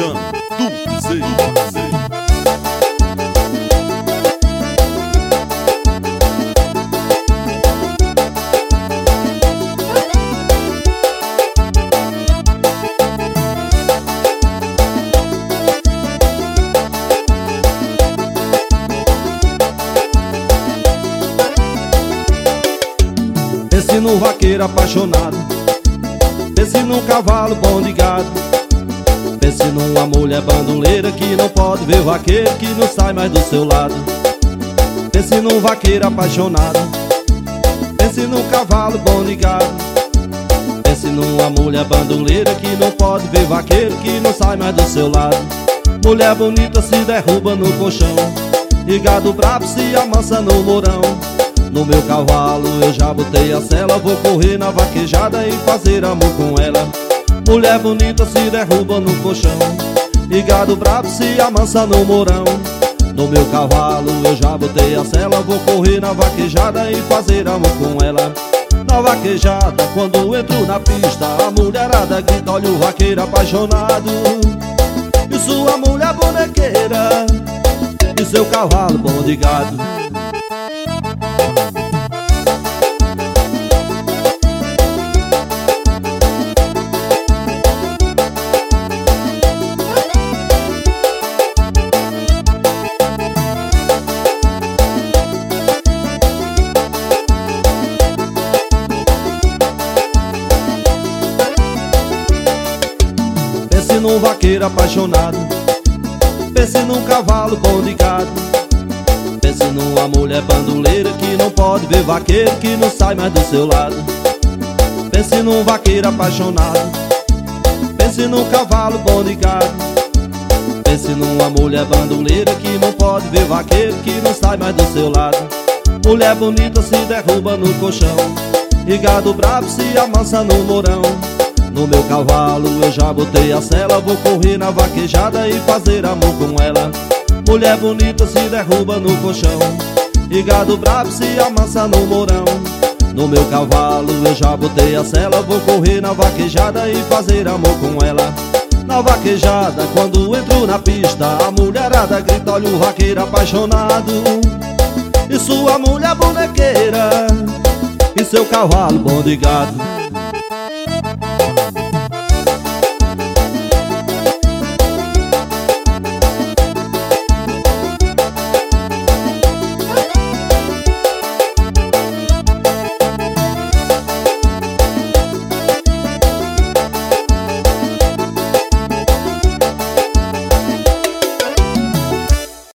Jean do Piseiro. Pense num vaqueiro apaixonado, pense num cavalo bom de gado, pense numa mulher bandoleira que não pode ver vaqueiro que não sai mais do seu lado. Pense num vaqueiro apaixonado, pense num cavalo bom de gado, pense numa mulher bandoleira que não pode ver vaqueiro que não sai mais do seu lado. Mulher bonita se derruba no colchão e gado bravo se amansa no mourão. No meu cavalo eu já botei a sela, vou correr na vaquejada e fazer amor com ela. Mulher bonita se derruba no colchão e gado bravo se amansa no mourão. No meu cavalo eu já botei a sela, vou correr na vaquejada e fazer amor com ela. Na vaquejada, quando entro na pista, a mulherada grita, olha o vaqueiro apaixonado e sua mulher bonequeira e seu cavalo bom de gado. Pense num vaqueiro apaixonado, pense num cavalo bom de gado, pense numa mulher bandoleira que não pode ver vaqueiro que não sai mais do seu lado. Pense num vaqueiro apaixonado, pense num cavalo bom de gado, pense numa mulher bandoleira que não pode ver vaqueiro que não sai mais do seu lado. Mulher bonita se derruba no colchão e gado bravo se amansa no mourão. No meu cavalo eu já botei a sela, vou correr na vaquejada e fazer amor com ela. Mulher bonita se derruba no colchão e gado bravo se amansa no mourão. No meu cavalo eu já botei a sela, vou correr na vaquejada e fazer amor com ela. Na vaquejada, quando entro na pista, a mulherada grita, olha o vaqueiro apaixonado e sua mulher bonequeira e seu cavalo bom de gado.